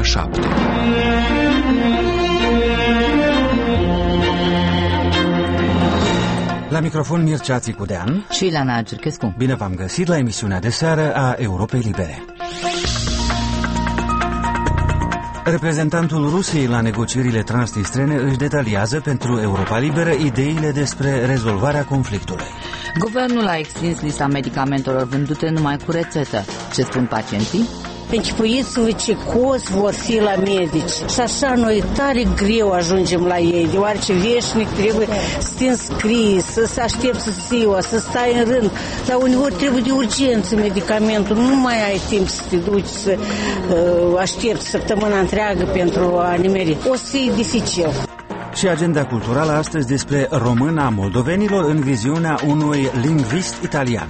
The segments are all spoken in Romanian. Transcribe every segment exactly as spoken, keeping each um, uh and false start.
șapte. La microfon Mircea Țicudean și Ileana Cerchescu. Bine v-am găsit la emisiunea de seară a Europei Libere. Reprezentantul Rusiei la negocierile transnistrene își detaliază pentru Europa Liberă ideile despre rezolvarea conflictului. Guvernul a extins lista medicamentelor vândute numai cu rețetă. Ce spun pacienții? Închipuiți-vă ce cozi vor fi la medici. Și așa noi tare greu ajungem la ei, deoarece veșnic trebuie să te înscrii, să se aștepți ziua, să stai în rând. Dar uneori trebuie de urgență medicamentul, nu mai ai timp să te duci, să uh, aștepți săptămâna întreagă pentru a nimeri. O să fie dificil. Și agenda culturală astăzi despre româna moldovenilor în viziunea unui lingvist italian.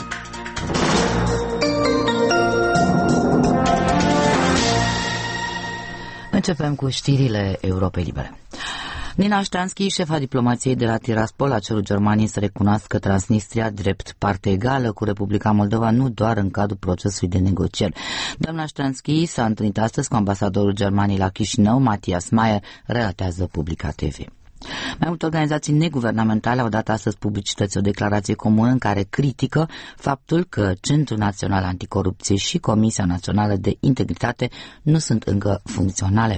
Începem cu știrile Europei Libere. Nina Șteanski, șefa diplomației de la Tiraspol, a cerut Germaniei să recunoască Transnistria drept parte egală cu Republica Moldova, nu doar în cadrul procesului de negocieri. Doamna Șteanski s-a întâlnit astăzi cu ambasadorul Germaniei la Chișinău, Matthias Mayer, relatează Publica T V. Mai multe organizații neguvernamentale au dat astăzi publicității o declarație comună în care critică faptul că Centrul Național Anticorupție și Comisia Națională de Integritate nu sunt încă funcționale.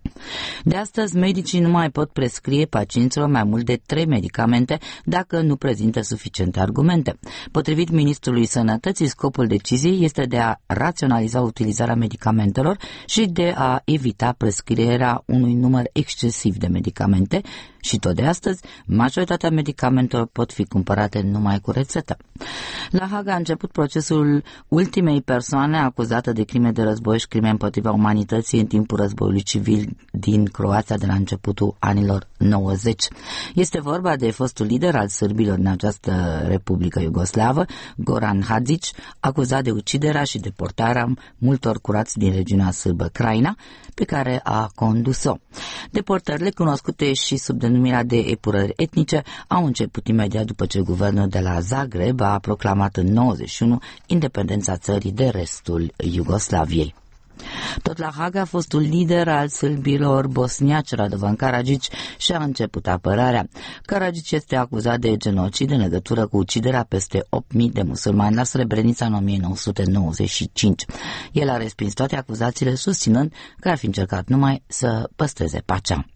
De astăzi, medicii nu mai pot prescrie pacienților mai mult de trei medicamente dacă nu prezintă suficiente argumente. Potrivit Ministrului Sănătății, scopul deciziei este de a raționaliza utilizarea medicamentelor și de a evita prescrierea unui număr excesiv de medicamente și tot de astăzi, majoritatea medicamentelor pot fi cumpărate numai cu rețetă. La Haga a început procesul ultimei persoane acuzată de crime de război și crime împotriva umanității în timpul războiului civil din Croația de la începutul anilor nouăzeci. Este vorba de fostul lider al sârbilor în această Republică Iugoslavă, Goran Hadžić, acuzat de uciderea și deportarea multor curați din regiunea sârbă Krajina, pe care a condus-o. Deportările, cunoscute și sub denumirea de epurări etnice, au început imediat după ce guvernul de la Zagreb a proclamat în nouăzeci și unu independența țării de restul Iugoslaviei. Tot la Haga, fostul lider al sârbilor bosniaci, Radovan Karadzic, și-a început apărarea. Karadzic este acuzat de genocid în legătură cu uciderea peste opt mii de musulmani la Srebrenica în o mie nouă sute nouăzeci și cinci. El a respins toate acuzațiile, susținând că ar fi încercat numai să păstreze pacea.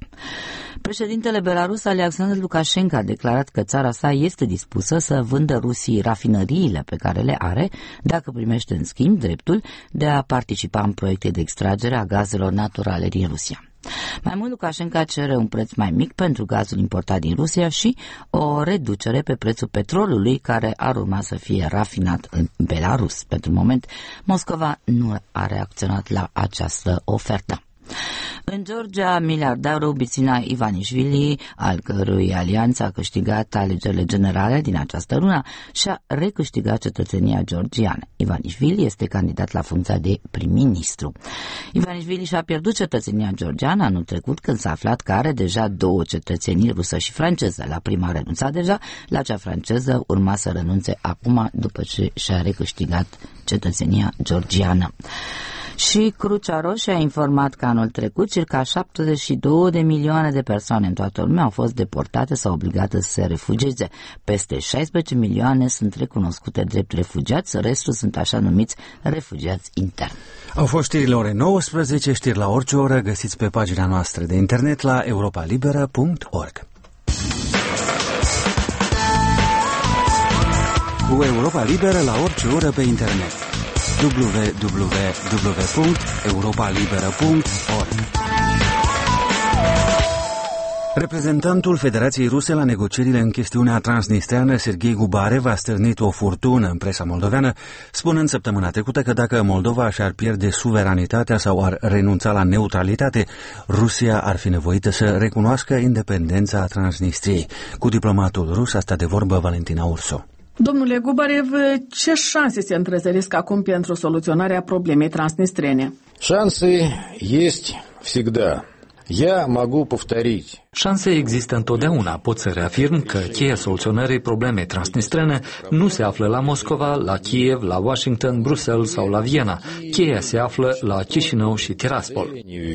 Președintele belarus Alexandru Lukashenko a declarat că țara sa este dispusă să vândă Rusiei rafinăriile pe care le are, dacă primește în schimb dreptul de a participa în proiecte de extragere a gazelor naturale din Rusia. Mai mult, Lukashenko cere un preț mai mic pentru gazul importat din Rusia și o reducere pe prețul petrolului care ar urma să fie rafinat în Belarus. Pentru moment, Moscova nu a reacționat la această ofertă. În Georgia, miliardarul Bidzina Ivanișvili, al cărui alianță a câștigat alegerile generale din această lună, și-a recâștigat cetățenia georgiană. Ivanișvili este candidat la funcția de prim-ministru. Ivanișvili și-a pierdut cetățenia georgiană anul trecut, când s-a aflat că are deja două cetățenii, rusă și franceză. La prima a renunțat deja, la cea franceză urma să renunțe acum, după ce și-a recâștigat cetățenia georgiană. Și Crucea Roșie a informat că anul trecut circa șaptezeci și două de milioane de persoane în toată lumea au fost deportate sau obligate să se refugieze. Peste șaisprezece milioane sunt recunoscute drept refugiați, restul sunt așa numiți refugiați interni. Au fost știrile ore nouăsprezece, știri la orice oră, găsiți pe pagina noastră de internet la europa liberă punct org. Cu Europa Liberă la orice oră pe internet. w w w punct europa liberă punct org. Reprezentantul Federației Ruse la negocierile în chestiunea transnistreană, Serghei Gubarev, a stârnit o furtună în presa moldoveană, spunând săptămâna trecută că dacă Moldova și-ar pierde suveranitatea sau ar renunța la neutralitate, Rusia ar fi nevoită să recunoască independența Transnistriei. Cu diplomatul rus a stat de vorbă Valentina Urso. Domnule Gubarev, ce șanse se întrezăresc acum pentru soluționarea problemei transnistrene? Шансы есть всегда. Я могу повторить. Șanse există întotdeauna. Pot să reafirm că cheia soluționării problemei transnistrene nu se află la Moscova, la Kiev, la Washington, Bruxelles sau la Viena. Cheia se află la Chișinău și Tiraspol.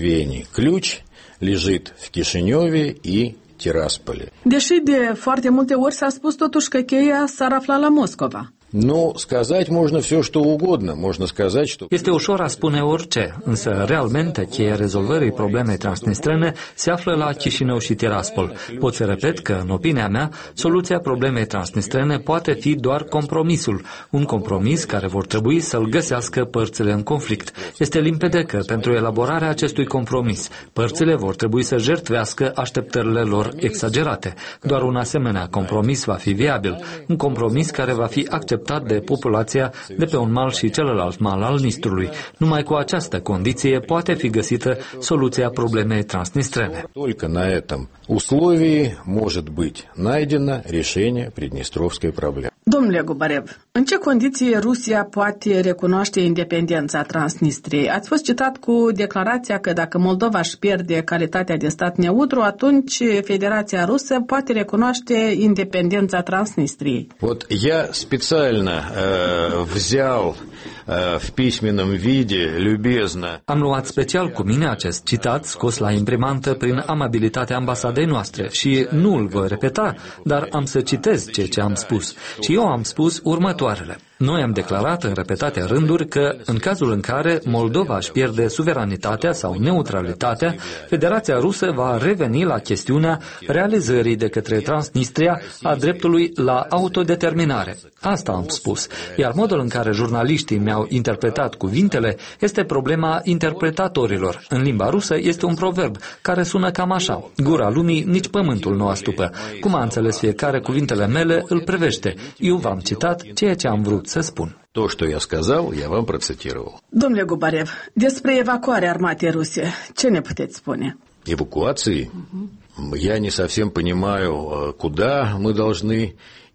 Ключ лежит в Кишиневе и Тирасполе. Deși de foarte multe ori s-a spus totuși că cheia s-ar afla la Moscova. Ну, сказать можно все, что угодно. Можно сказать, что... Este ușor a spune orice, însă realmente cheia rezolvării problemei transnistrene se află la Chișinău și Tiraspol. Pot să repet că, în opinia mea, soluția problemei transnistrene poate fi doar compromisul, un compromis care vor trebui să-l găsească părțile în conflict. Este limpede că, pentru elaborarea acestui compromis, părțile vor trebui să jertvească așteptările lor exagerate. Doar un asemenea compromis va fi viabil, un compromis care va fi acceptat de populația de pe un mal și celălalt mal al Nistrului. Numai cu această condiție poate fi găsită soluția problemei transnistrene. Только на этом условии может быть найдено решение Приднестровской проблемы. Domnule Gubarev, în ce condiții Rusia poate recunoaște independența Transnistriei? Ați fost citat cu declarația că dacă Moldova își pierde calitatea de stat neutru, atunci Federația Rusă poate recunoaște independența Transnistriei. Вот я специально э, взял э, в письменном виде, любезно. Am luat special cu mine acest citat scos la imprimantă prin amabilitatea ambasadei noastre și nu îl voi repeta, dar am să citez ceea ce am spus. Și eu am spus următoarele. Noi am declarat în repetate rânduri că, în cazul în care Moldova își pierde suveranitatea sau neutralitatea, Federația Rusă va reveni la chestiunea realizării de către Transnistria a dreptului la autodeterminare. Asta am spus. Iar modul în care jurnaliștii mi-au interpretat cuvintele este problema interpretatorilor. În limba rusă este un proverb care sună cam așa. Gura lumii nici pământul nu astupă. Cum a înțeles fiecare cuvintele mele, îl privește. Eu v-am citat ceea ce am vrut să spun. То, что я сказал, я вам процитировал. Domnule Gubarev, despre evacuarea armatei ruse, ce ne puteți spune? Эвакуации? Uh-huh. Я не совсем понимаю, куда мы должны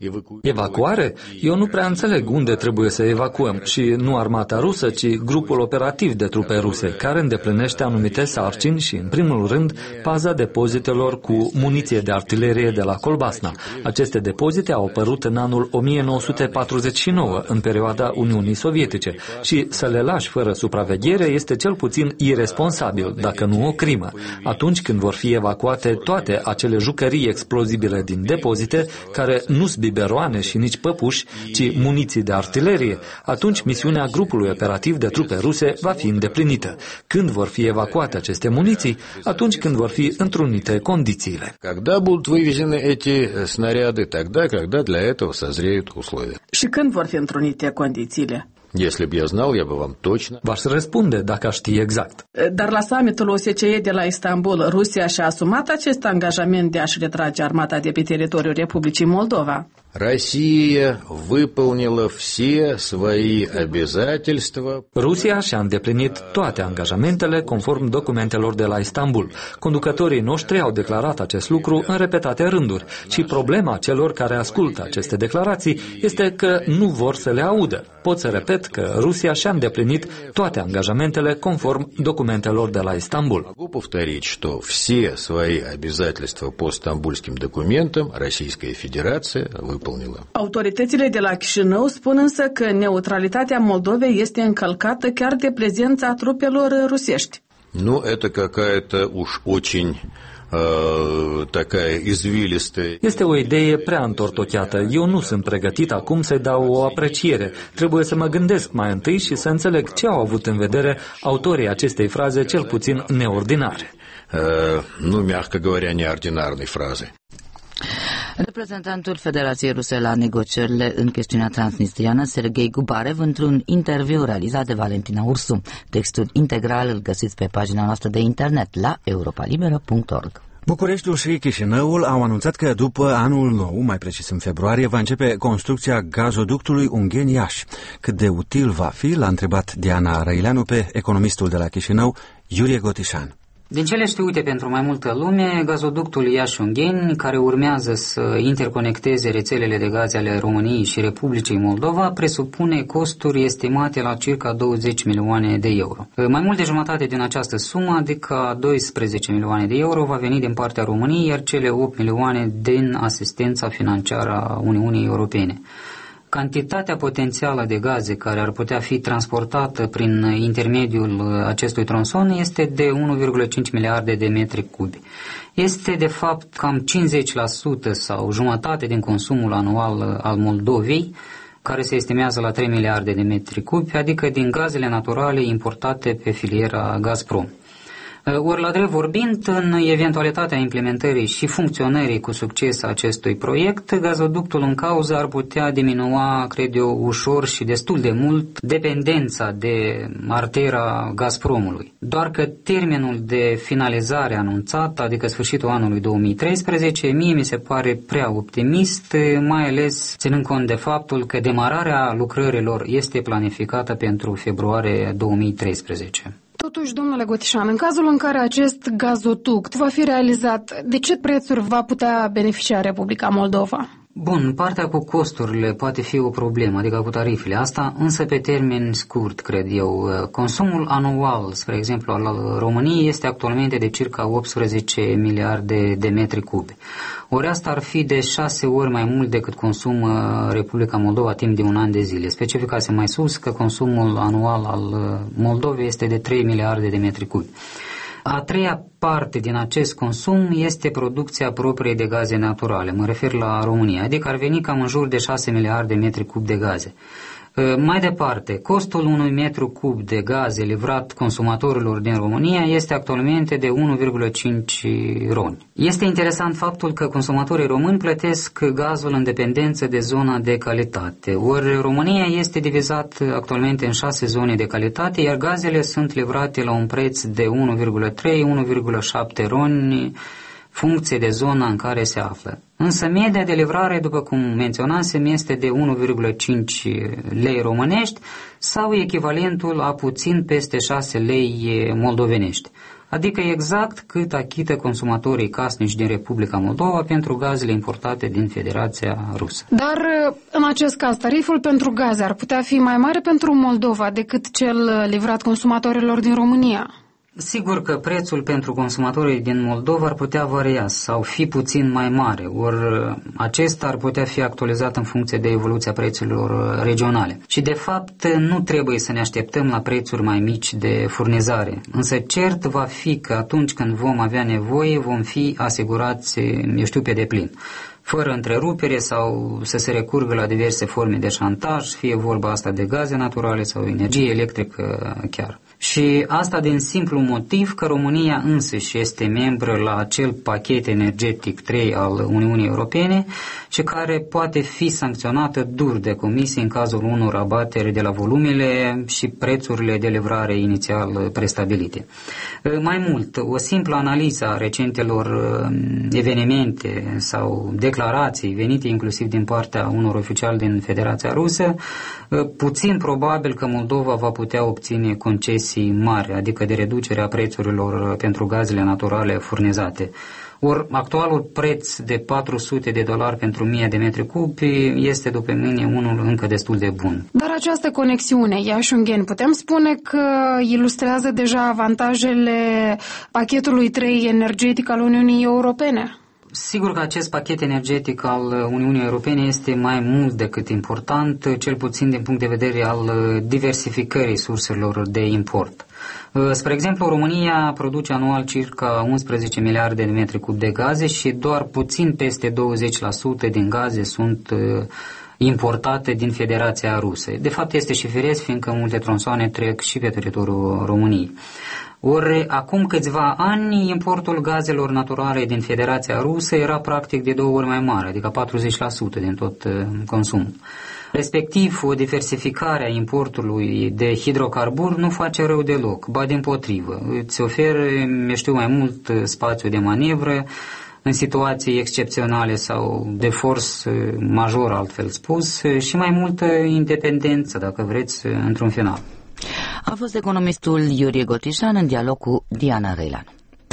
Evacuare? Eu nu prea înțeleg unde trebuie să evacuăm și nu armata rusă, ci grupul operativ de trupe ruse, care îndeplinește anumite sarcini și, în primul rând, paza depozitelor cu muniție de artilerie de la Colbasna. Aceste depozite au apărut în anul o mie nouă sute patruzeci și nouă, în perioada Uniunii Sovietice, și să le lași fără supraveghere este cel puțin iresponsabil, dacă nu o crimă. Atunci când vor fi evacuate toate acele jucării explozibile din depozite, care nu sunt biberoane și nici păpuși, ci muniții de artilerie, atunci misiunea grupului operativ de trupe ruse va fi îndeplinită. Când vor fi evacuate aceste muniții? Atunci când vor fi întrunite condițiile. Когда будут вывезены эти снаряды? Тогда, когда для этого созреют условия. Și când vor fi întrunite condițiile? Если бы я знал, я бы вам точно... V-aș răspunde dacă aș ști exact. Dar la summitul O S C E de la Istanbul, Rusia și-a asumat acest angajament de a-și retrage armata de pe teritoriul Republicii Moldova. Россия выполнила все свои обязательства. Rusia și-a îndeplinit toate angajamentele conform documentelor de la Istanbul. Conducătorii noștri au declarat acest lucru în repetate rânduri și problema celor care ascultă aceste declarații este că nu vor să le audă. Pot să repet că Rusia și-a îndeplinit toate angajamentele conform documentelor de la Istanbul. Могу повторить, что все свои обязательства по стамбульским документам Российская Федерация выполнила. Autoritățile de la Chișinău spun însă că neutralitatea Moldovei este încălcată chiar de prezența trupelor rusești. Ну, это какая-то уж очень такая извилистая. Este o idee prea întortocheată. Eu nu sunt pregătit acum să-i dau o apreciere. Trebuie să mă gândesc mai întâi și să înțeleg ce au avut în vedere autorii acestei fraze cel puțin neordinare. Nu, mягко говоря, неординарной фразы. Reprezentantul Federației Ruse la negocierile în chestiunea transnistriană, Serghei Gubarev, într-un interviu realizat de Valentina Ursu. Textul integral îl găsiți pe pagina noastră de internet la europa liberă punct org. Bucureștiul și Chișinăul au anunțat că după anul nou, mai precis în februarie, va începe construcția gazoductului Ungheni-Iași. Cât de util va fi, l-a întrebat Diana Răileanu pe economistul de la Chișinău, Iurie Gotișan. Din cele știute pentru mai multă lume, gazoductul Iași-Ungheni, care urmează să interconecteze rețelele de gaze ale României și Republicii Moldova, presupune costuri estimate la circa douăzeci milioane de euro. Mai mult de jumătate din această sumă, adică doisprezece milioane de euro, va veni din partea României, iar cele opt milioane din asistența financiară a Uniunii Europene. Cantitatea potențială de gaze care ar putea fi transportată prin intermediul acestui tronson este de unu virgulă cinci miliarde de metri cubi. Este de fapt cam cincizeci la sută sau jumătate din consumul anual al Moldovei, care se estimează la trei miliarde de metri cubi, adică din gazele naturale importate pe filiera Gazprom. Ori, la drept vorbind, în eventualitatea implementării și funcționării cu succes a acestui proiect, gazoductul în cauză ar putea diminua, cred eu, ușor și destul de mult dependența de artera Gazpromului. Doar că termenul de finalizare anunțat, adică sfârșitul anului două mii treisprezece, mie mi se pare prea optimist, mai ales ținând cont de faptul că demararea lucrărilor este planificată pentru februarie două mii treisprezece. Totuși, domnule Gotișan, în cazul în care acest gazoduct va fi realizat, de ce prețuri va putea beneficia Republica Moldova? Bun, partea cu costurile poate fi o problemă, adică cu tarifele. Asta însă pe termen scurt, cred eu. Consumul anual, spre exemplu, al României este actualmente de circa optsprezece miliarde de metri cubi. Ori asta ar fi de șase ori mai mult decât consumă Republica Moldova timp de un an de zile. Specificase mai sus că consumul anual al Moldovei este de trei miliarde de metri cubi. A treia parte din acest consum este producția proprie de gaze naturale, mă refer la România, adică ar veni cam în jur de șase miliarde de metri cub de gaze. Mai departe, costul unui metru cub de gaze livrat consumatorilor din România este actualmente de unu virgulă cinci roni. Este interesant faptul că consumatorii români plătesc gazul în dependență de zona de calitate. Ori România este divizat actualmente în șase zone de calitate, iar gazele sunt livrate la un preț de unu virgulă trei - unu virgulă șapte roni, funcție de zona în care se află. Însă media de livrare, după cum menționasem, este de unu virgulă cinci lei românești sau echivalentul a puțin peste șase lei moldovenești, adică exact cât achită consumatorii casnici din Republica Moldova pentru gazele importate din Federația Rusă. Dar în acest caz, tariful pentru gaze ar putea fi mai mare pentru Moldova decât cel livrat consumatorilor din România? Sigur că prețul pentru consumatorii din Moldova ar putea varia sau fi puțin mai mare, ori acesta ar putea fi actualizat în funcție de evoluția prețurilor regionale. Și de fapt nu trebuie să ne așteptăm la prețuri mai mici de furnizare, însă cert va fi că atunci când vom avea nevoie vom fi asigurați, eu știu, pe deplin, fără întrerupere sau să se recurgă la diverse forme de șantaj, fie vorba asta de gaze naturale sau energie electrică chiar. Și asta din simplu motiv că România însăși este membră la acel pachet energetic trei al Uniunii Europene și care poate fi sancționată dur de Comisie în cazul unor abateri de la volumele și prețurile de livrare inițial prestabilite. Mai mult, o simplă analiză a recentelor evenimente sau declarații venite inclusiv din partea unor oficiali din Federația Rusă, puțin probabil că Moldova va putea obține concesii mari, adică de reducerea prețurilor pentru gazele naturale furnizate. Ori actualul preț de patru sute de dolari pentru o mie de metri cubi este, după mine, unul încă destul de bun. Dar această conexiune Iași-Ungheni, putem spune că ilustrează deja avantajele pachetului trei energetic al Uniunii Europene? Sigur că acest pachet energetic al Uniunii Europene este mai mult decât important, cel puțin din punct de vedere al diversificării surselor de import. Spre exemplu, România produce anual circa unsprezece miliarde de metri cub de gaze și doar puțin peste douăzeci la sută din gaze sunt importate din Federația Rusă. De fapt este și firesc, fiindcă multe tronsoane trec și pe teritoriul României. Ori acum câțiva ani importul gazelor naturale din Federația Rusă era practic de două ori mai mare, adică patruzeci la sută din tot consumul. Respectiv, o diversificare a importului de hidrocarburi nu face rău deloc, ba dimpotrivă. Îți oferă, eu știu, mai mult spațiu de manevră în situații excepționale sau de forț major, altfel spus, și mai multă independență, dacă vreți, într-un final. A fost economistul Iurie Gotișan în dialog cu Diana Reilan.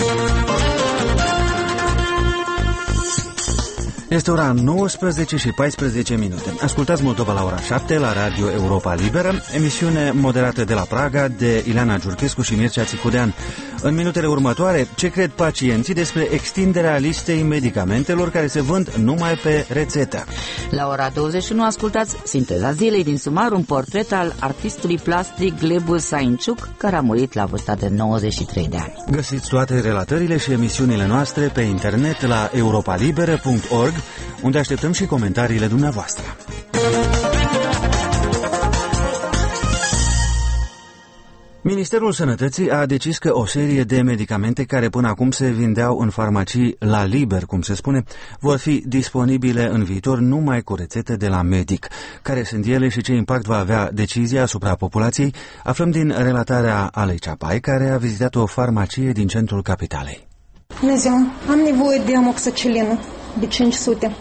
Este ora nouăsprezece și paisprezece minute. Ascultați Moldova la ora șapte la Radio Europa Liberă, emisiune moderată de la Praga de Ileana Giurchescu și Mircea Țicudean. În minutele următoare, ce cred pacienții despre extinderea listei medicamentelor care se vând numai pe rețetă. La ora douăzeci și unu ascultați Sinteza zilei din Sumar, un portret al artistului plastic Glebu Sainciuc, care a murit la vârsta de nouăzeci și trei de ani. Găsiți toate relatările și emisiunile noastre pe internet la europalibera punct org, unde așteptăm și comentariile dumneavoastră. Ministerul Sănătății a decis că o serie de medicamente care până acum se vindeau în farmacii la liber, cum se spune, vor fi disponibile în viitor numai cu rețete de la medic. Care sunt ele și ce impact va avea decizia asupra populației, aflăm din relatarea Alei Ceapai, care a vizitat o farmacie din centrul capitalei. Bună ziua, am nevoie de amoxicilină de cinci sute.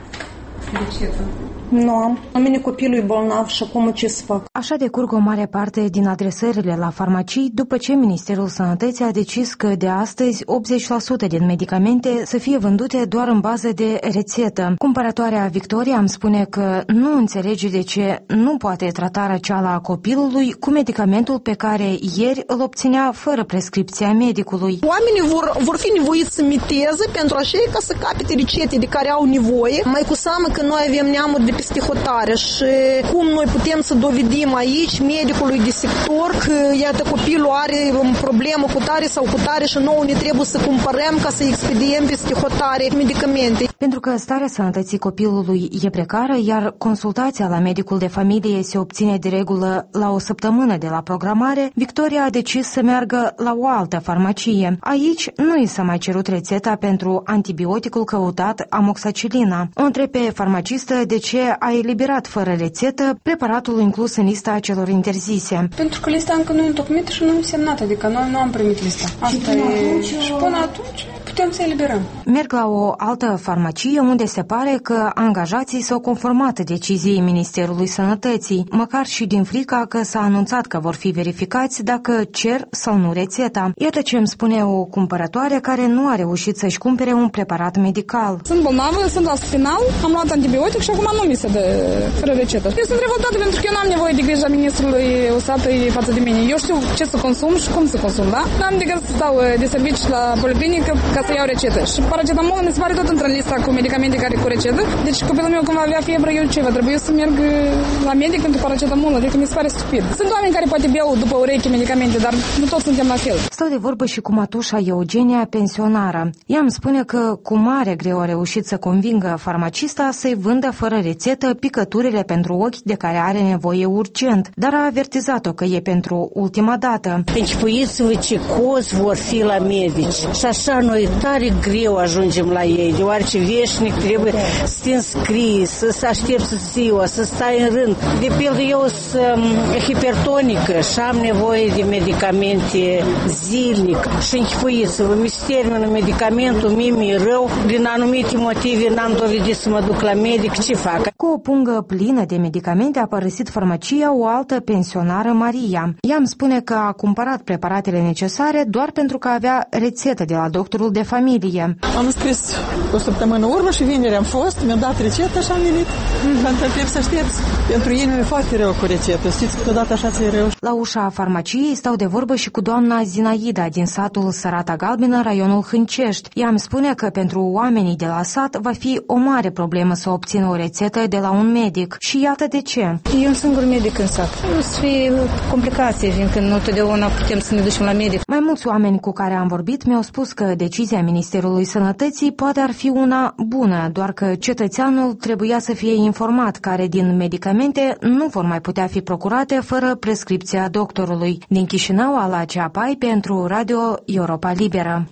De ce? Nu am. La mine copilul e bolnav și acum ce să fac? Așa decurg o mare parte din adresările la farmacii după ce Ministerul Sănătății a decis că de astăzi optzeci la sută din medicamente să fie vândute doar în bază de rețetă. Cumpărătoarea Victoria îmi spune că nu înțelege de ce nu poate trata răceala a copilului cu medicamentul pe care ieri îl obținea fără prescripția medicului. Oamenii vor, vor fi nevoiți să miteze pentru așa ca să capete rețete de care au nevoie. Mai cu seamă că noi avem neamuri de peste hotare și cum noi putem să dovedim aici medicului de sector că iată copilul are o problemă cu tare sau cu tare și nouă ne trebuie să cumpărăm ca să expediem peste hotare medicamente. Pentru că starea sănătății copilului e precară, iar consultația la medicul de familie se obține de regulă la o săptămână de la programare, Victoria a decis să meargă la o altă farmacie. Aici nu i s-a mai cerut rețeta pentru antibioticul căutat amoxicilina. O întreb pe farmacistă de ce a eliberat fără rețetă preparatul inclus în lista celor interzise. Pentru că lista încă nu e întocmită și nu e semnată, adică noi nu am primit lista. Asta și e... Atunci... Și până atunci putem să eliberăm. Merg la o altă farmacie unde se pare că angajații s-au conformat deciziei Ministerului Sănătății, măcar și din frica că s-a anunțat că vor fi verificați dacă cer sau nu rețeta. Iată ce îmi spune o cumpărătoare care nu a reușit să-și cumpere un preparat medical. Sunt bolnavă, sunt la final, am luat antibiotic și acum nu mi se dă fără rețetă. Eu sunt revoltată pentru că eu n-am nevoie de grija ministrului Usatăi față de mine. Eu știu ce să consum și cum să consum, da? N-am decât să stau de serviciu la policlinică ca să iau rețetă. Și paracetamol mi se pare tot într-o lista cu medicamente care cu rețetă. Deci copilul meu când va avea febră, eu ce va trebui să merg la medic pentru paracetamol. Adică mi se pare stupid. Sunt oameni care poate beau după ureche medicamente, dar nu toți suntem la fel. Stau de vorbă și cu mătușa Eugenia, pensionară. Ea îmi spune că cu mare greu a reușit să convingă farmacista să-i vândă fără rețetă picăturile pentru ochi de care are nevoie urgent, dar a avertizat-o că e pentru ultima dată. Închipuiți-vă ce cozi vor fi la medici. Și așa noi tare greu ajungem la ei, deoarece veșnic trebuie să te înscrii, să, să aștepți ziua, să stai în rând. De pildă, eu sunt hipertonică și am nevoie de medicamente zilnic. Și închipuiți-vă, mi se termină medicamentul, mie mi-e rău, din anumite motive n-am dovedit să mă duc la medic, ce fac? Cu o pungă plină de medicamente a părăsit farmacia o altă pensionară, Maria. Ea îmi spune că a cumpărat preparatele necesare doar pentru că avea rețetă de la doctorul de familie. Am scris o săptămână urmă și vineri am fost, mi-a dat rețetă și am venit. Mm-hmm. Pentru că trebuie să aștepți. Pentru ei nu e foarte rău cu rețetă. Știți, câteodată așa ți-e rău. La ușa farmaciei stau de vorbă și cu doamna Zinaida din satul Sărata Galbenă, raionul Hâncești. Ea îmi spune că pentru oamenii de la sat va fi o mare problemă să obțină o rețetă de la un medic. Și iată de ce. E un singur medic în sat. O să fie complicații, fiindcă nu totdeauna putem să ne ducem la medic. Mai mulți oameni cu care am vorbit mi-au spus că decizia Ministerului Sănătății poate ar fi una bună, doar că cetățeanul trebuia să fie informat care din medicamente nu vor mai putea fi procurate fără prescripția doctorului. Din Chișinău, Ala Ceapai pentru Radio Europa Liberă.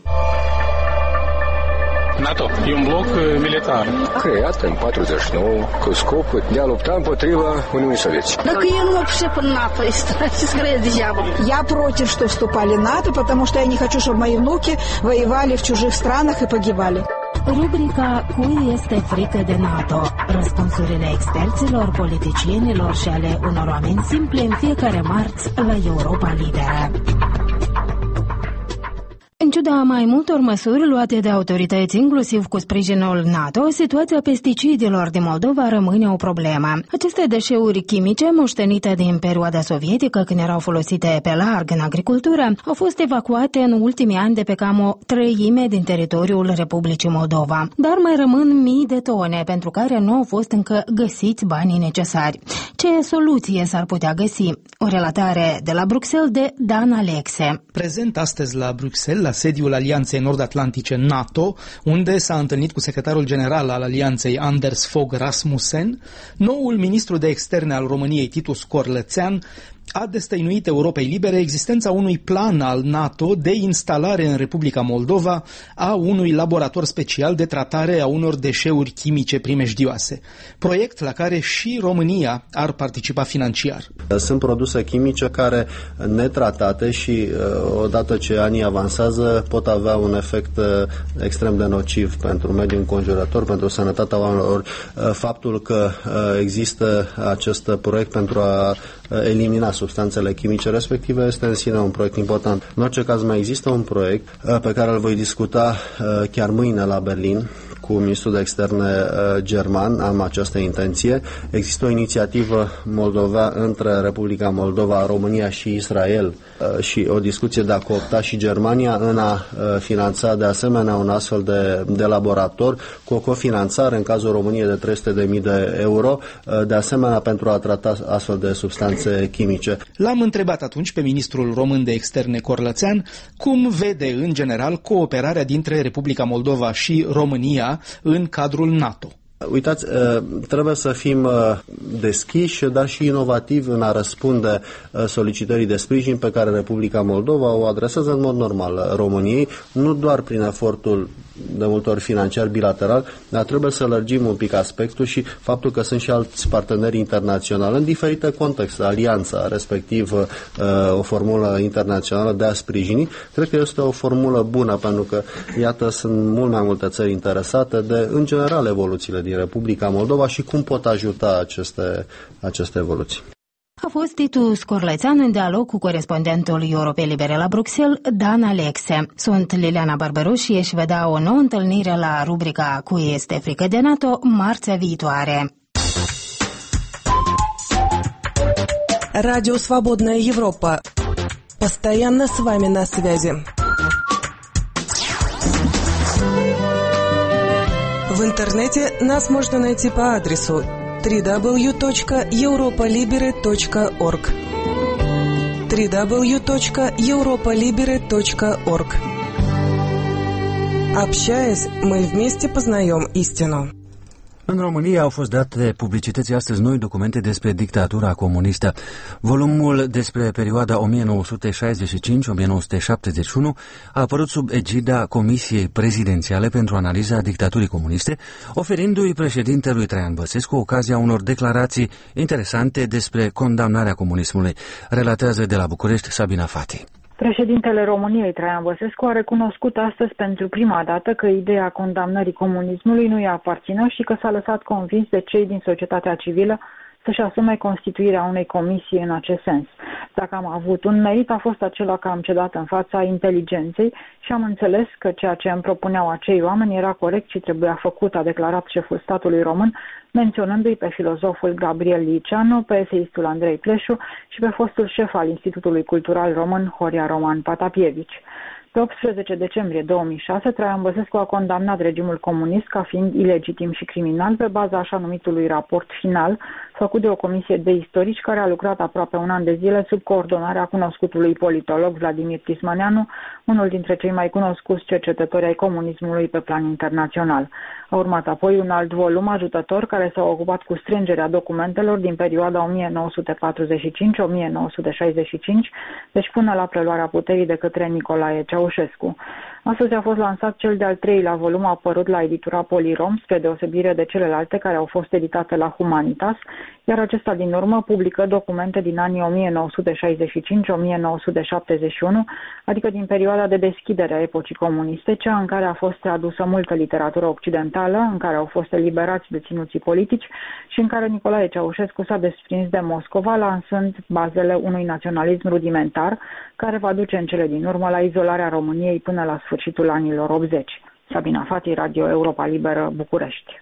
NATO e un bloc militar creat în patruzeci și nouă cu scopul de a lupta împotriva Uniunii Sovietice. Dacă eu nu пришел в НАТО, скорее дьявол. Я против, что вступали в НАТО, потому что я не хочу, чтобы мои внуки воевали в чужих странах и погибали. Rubrica Cui este frică de NATO? Răspunsurile experților, politicienilor și ale unor oameni simpli în fiecare marți la Europa Liberă. În ciuda ciuda mai multor măsuri luate de autorități, inclusiv cu sprijinul NATO, situația pesticidelor din Moldova rămâne o problemă. Aceste deșeuri chimice, moștenite din perioada sovietică, când erau folosite pe larg în agricultură, au fost evacuate în ultimii ani de pe cam o treime din teritoriul Republicii Moldova. Dar mai rămân mii de tone pentru care nu au fost încă găsiți banii necesari. Ce soluție s-ar putea găsi? O relatare de la Bruxelles de Dan Alexe. Prezent astăzi la Bruxelles, la sediul Alianței Nord-Atlantice NATO, unde s-a întâlnit cu secretarul general al Alianței Anders Fogh Rasmussen, noul ministru de externe al României Titu Scorlățean a destăinuit Europei Libere existența unui plan al NATO de instalare în Republica Moldova a unui laborator special de tratare a unor deșeuri chimice primejdioase, proiect la care și România ar participa financiar. Sunt produse chimice care, netratate și odată ce anii avansează, pot avea un efect extrem de nociv pentru mediul înconjurător, pentru sănătatea oamenilor. Faptul că există acest proiect pentru a elimina substanțele chimice respective este în sine un proiect important. În orice caz, mai există un proiect pe care îl voi discuta chiar mâine la Berlin cu ministrul de externe german, am această intenție. Există o inițiativă moldova între Republica Moldova, România și Israel și o discuție de a coopta și Germania în a finanța de asemenea un astfel de, de laborator cu o cofinanțare în cazul României de trei sute de mii de euro, de asemenea pentru a trata astfel de substanțe chimice. L-am întrebat atunci pe ministrul român de externe Corlățean cum vede în general cooperarea dintre Republica Moldova și România în cadrul NATO. Uitați, trebuie să fim deschiși, dar și inovativi în a răspunde solicitării de sprijin pe care Republica Moldova o adresează în mod normal României, nu doar prin efortul de multe ori financiar bilateral, dar trebuie să lărgim un pic aspectul și faptul că sunt și alți parteneri internaționali în diferite contexte, alianța, respectiv o formulă internațională de a sprijini. Cred că este o formulă bună, pentru că, iată, sunt mult mai multe țări interesate de, în general, evoluțiile din Republica Moldova și cum pot ajuta aceste, aceste evoluții. A fost Titu Scorlățean în dialog cu corespondentul Europei Libere la Bruxelles, Dan Alexe. Sunt Liliana Barberu și își vedea o nouă întâlnire la rubrica Cui este frică de NATO marțea viitoare. Радио «Свободная Европа». Постоянно с вами на связи. В интернете нас можно найти по адресу дабл ю дабл ю дабл ю точка европа либере точка орг дабл ю дабл ю дабл ю точка европа либере точка орг. Общаясь, мы вместе познаем истину. În România au fost date publicității astăzi noi documente despre dictatura comunistă. Volumul despre perioada o mie nouă sute șaizeci și cinci - o mie nouă sute șaptezeci și unu a apărut sub egida Comisiei Prezidențiale pentru analiza dictaturii comuniste, oferindu-i președintelui Traian Băsescu ocazia unor declarații interesante despre condamnarea comunismului, relatează de la București Sabina Fati. Președintele României, Traian Băsescu, a recunoscut astăzi pentru prima dată că ideea condamnării comunismului nu îi aparține și că s-a lăsat convins de cei din societatea civilă să-și asume constituirea unei comisii în acest sens. Dacă am avut un merit, a fost acela că am cedat în fața inteligenței și am înțeles că ceea ce îmi propuneau acei oameni era corect și trebuia făcut, a declarat șeful statului român, menționându-i pe filozoful Gabriel Liceanu, pe eseistul Andrei Pleșu și pe fostul șef al Institutului Cultural Român, Horia Roman Patapievici. Pe optsprezece decembrie două mii șase, Traian Băsescu a condamnat regimul comunist ca fiind ilegitim și criminal pe baza așa numitului raport final făcut de o comisie de istorici care a lucrat aproape un an de zile sub coordonarea cunoscutului politolog Vladimir Tismăneanu, unul dintre cei mai cunoscuți cercetători ai comunismului pe plan internațional. A urmat apoi un alt volum ajutător care s-a ocupat cu strângerea documentelor din perioada o mie nouă sute patruzeci și cinci - o mie nouă sute șaizeci și cinci, deci până la preluarea puterii de către Nicolae Ceaușescu. Astăzi a fost lansat cel de-al treilea volum apărut la editura Polirom, spre deosebire de celelalte care au fost editate la Humanitas, iar acesta din urmă publică documente din anii o mie nouă sute șaizeci și cinci - o mie nouă sute șaptezeci și unu, adică din perioada de deschidere a epocii comuniste, cea în care a fost adusă multă literatură occidentală, în care au fost eliberați deținuții politici și în care Nicolae Ceaușescu s-a desprins de Moscova, lansând bazele unui naționalism rudimentar, care va duce în cele din urmă la izolarea României până la sfârșit sfârșitul anilor optzeci. Sabina Fati, Radio Europa Liberă, București.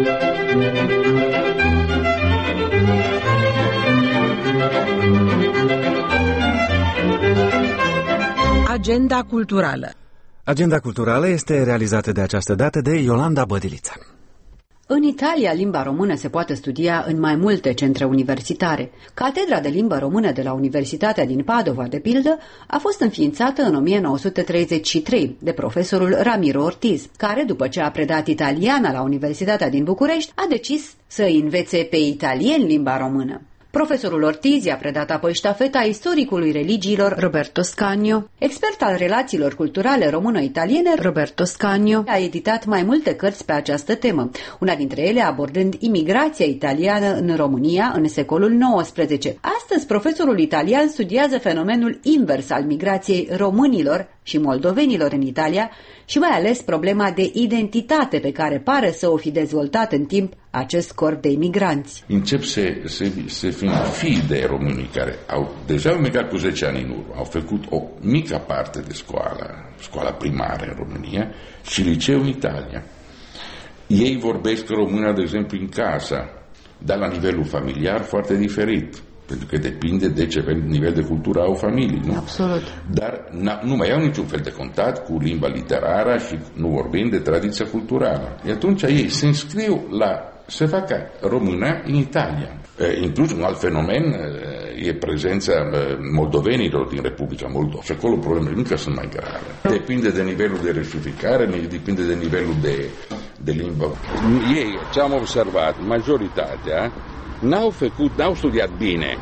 Agenda culturală. Agenda culturală este realizată de această dată de Iolanda Bădilița. În Italia, limba română se poate studia în mai multe centre universitare. Catedra de limbă română de la Universitatea din Padova, de pildă, a fost înființată în o mie nouă sute treizeci și trei de profesorul Ramiro Ortiz, care, după ce a predat italiana la Universitatea din București, a decis să învețe pe italieni limba română. Profesorul Ortiz a predat apoi ștafeta istoricului religiilor Roberto Scagno. Expert al relațiilor culturale româno-italiene, Roberto Scagno a editat mai multe cărți pe această temă, una dintre ele abordând imigrația italiană în România în secolul nouăsprezece. Astăzi, profesorul italian studiază fenomenul invers al migrației românilor și moldovenilor în Italia și mai ales problema de identitate pe care pare să o fi dezvoltat în timp acest corp de imigranți. Încep să, să, să fie fii de românii care au deja imigrat cu zece ani în urmă, au făcut o mică parte de școală, școala primară în România și liceu în Italia. Ei vorbesc română, de exemplu, în casă, dar la nivelul familiar foarte diferit. Pentru că depinde de ce nivel de cultură au familii, nu? Absolut. Dar nu mai au niciun fel de contact cu limba literară și nu vorbim de tradiția culturală. Și atunci ei se înscriu la se facă română în Italia. In plus, un alt fenomen e prezența moldovenilor din Republica Moldova. Și acolo problemele încă sunt mai grave. Depinde de nivelul de rusificare, depinde de nivelul de, de limbă. Ei, ce am observat, majoritatea n-au făcut, n-au studiat bine.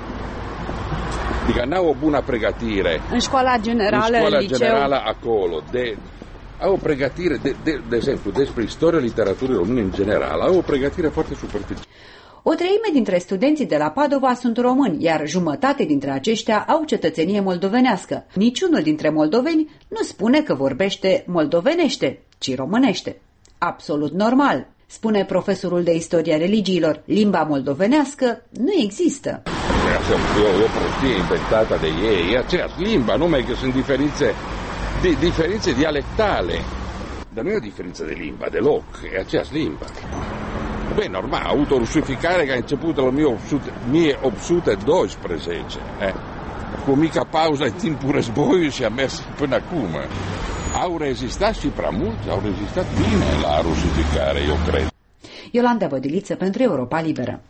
Adică n-au o bună pregătire. În școala generală, în școala liceu. generală acolo. De, au o pregătire, de, de, de exemplu, despre istoria literaturii române în general, au o pregătire foarte superficială. O treime dintre studenții de la Padova sunt români, iar jumătate dintre aceștia au cetățenie moldovenească. Niciunul dintre moldoveni nu spune că vorbește moldovenește, ci românește. Absolut normal, spune profesorul de istoria religiilor. Limba moldovenească nu există. E o, o prostie inventată de ei, e aceeași limba, numai că sunt diferențe, di, diferențe dialectale. Dar nu e o diferență de limba deloc, e aceeași limba. Bine, normal, a avut o rusificare care a început la o mie opt sute doisprezece, eh? Cu o mică pauză în timpul războiului și a mers până acum. Au rezistat și prea mult, au rezistat bine la rusificare, eu cred. Iolanda Bădiliță pentru Europa Liberă.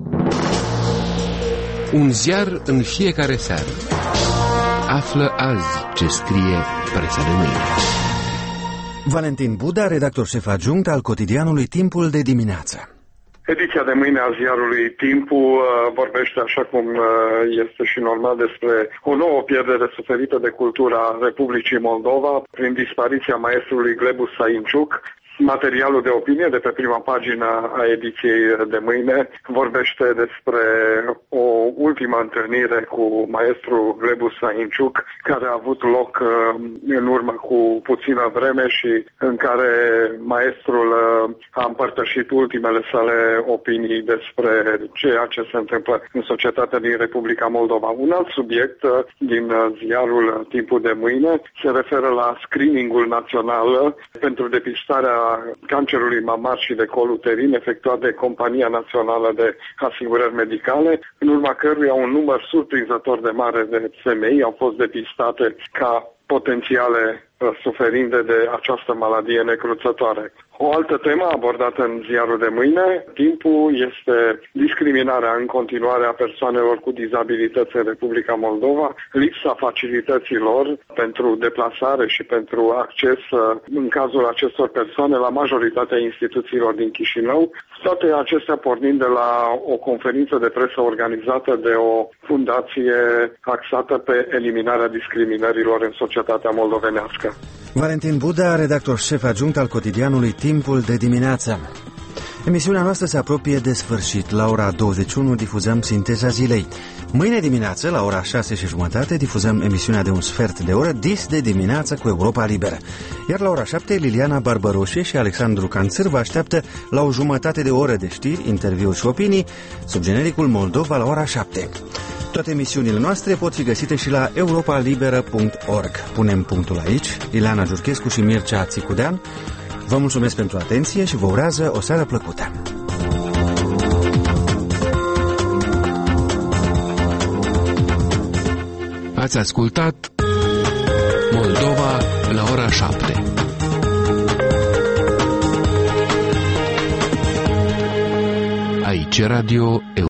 Un ziar în fiecare seară. Află azi ce scrie presa de mâine. Valentin Buda, redactor șef adjunct al cotidianului Timpul de dimineață. Ediția de mâine a ziarului Timpul uh, vorbește, așa cum uh, este și normal, despre o nouă pierdere suferită de cultura Republicii Moldova prin dispariția maestrului Glebus Sainciuc. Materialul de opinie de pe prima pagină a ediției de mâine vorbește despre o ultimă întâlnire cu maestrul Glebus Sainciuc, care a avut loc în urmă cu puțină vreme și în care maestrul a împărtășit ultimele sale opinii despre ceea ce se întâmplă în societatea din Republica Moldova. Un alt subiect din ziarul Timpul de mâine se referă la screeningul național pentru depistarea cancerului mamar și de col uterin efectuat de Compania Națională de Asigurări Medicale, în urma căruia un număr surprinzător de mare de femei au fost depistate ca potențiale suferinde de această maladie necruțătoare. O altă temă abordată în ziarul de mâine, Timpul, este discriminarea în continuare a persoanelor cu dizabilități în Republica Moldova, lipsa facilităților pentru deplasare și pentru acces în cazul acestor persoane la majoritatea instituțiilor din Chișinău, toate acestea pornind de la o conferință de presă organizată de o fundație axată pe eliminarea discriminărilor în societatea moldovenească. Valentin Buda, redactor șef adjunct al cotidianului Timpul de dimineață. Emisiunea noastră se apropie de sfârșit. La ora douăzeci și unu difuzăm Sinteza zilei. Mâine dimineață, la ora șase și jumătate, difuzăm emisiunea de un sfert de oră, Dis de dimineață cu Europa Liberă. Iar la ora șapte, Liliana Barbaroșe și Alexandru Canțâr vă așteaptă la o jumătate de oră de știri, interviuri și opinii, sub genericul Moldova la ora șapte. Toate emisiunile noastre pot fi găsite și la europa liberă punct org. Punem punctul aici. Ileana Jurchescu și Mircea Țicudean vă mulțumesc pentru atenție și vă urează o seară plăcută. Ați ascultat Moldova la ora șapte. Aici Radio